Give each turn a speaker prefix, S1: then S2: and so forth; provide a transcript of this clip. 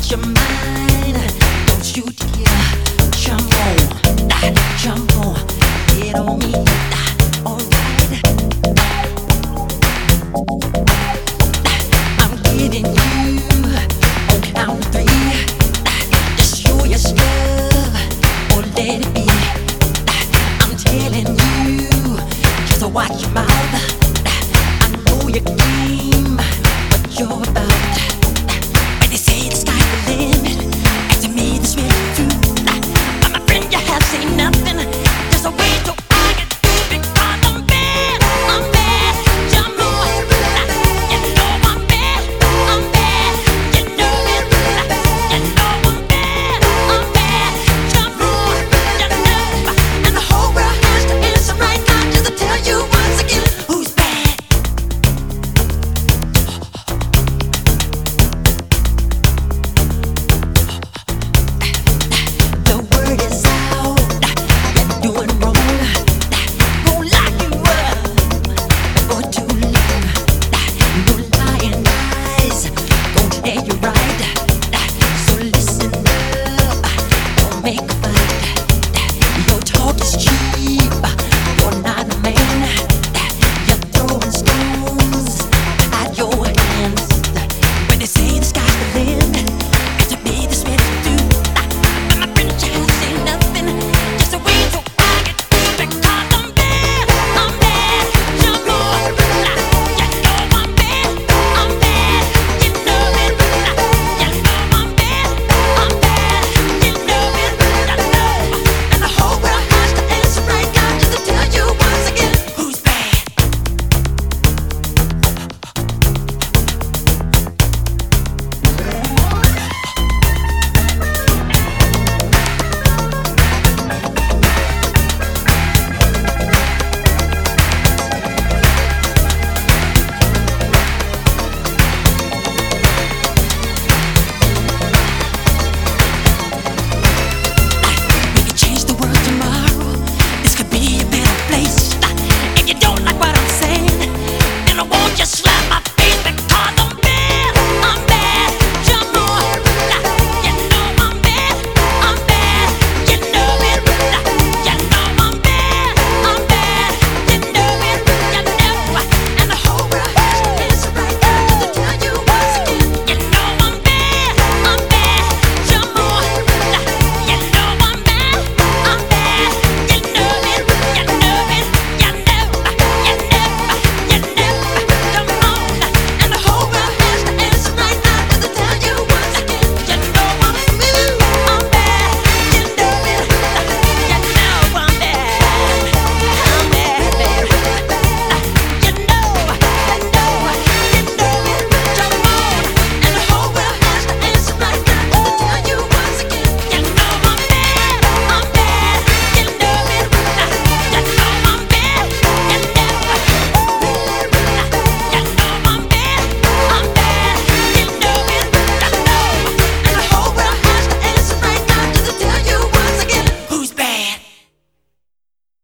S1: your mind. Don't you dare jump on, get on me. Alright, I'm getting you on count of three. Just show your stuff or let it be. I'm telling you, just watch your mouth. I know your game, what you're about. When they say the sky's the limit, and to me this really true. But my friend, you have seen nothing. There's a way to argue because I'm bad. I'm bad. Jump on. You know I'm bad. I'm bad. You know it. You know I'm bad. I'm bad. Jump on. You know. And the whole world has to answer right now just to tell you once again who's bad. The word is out, you're doing wrong. Won't lock you up for too long. No lying eyes gon' tell you right. So listen up, don't make a fight. Your talk is cheap, you're not a man. You're throwing stones at your hands. When they say the sky's the limit,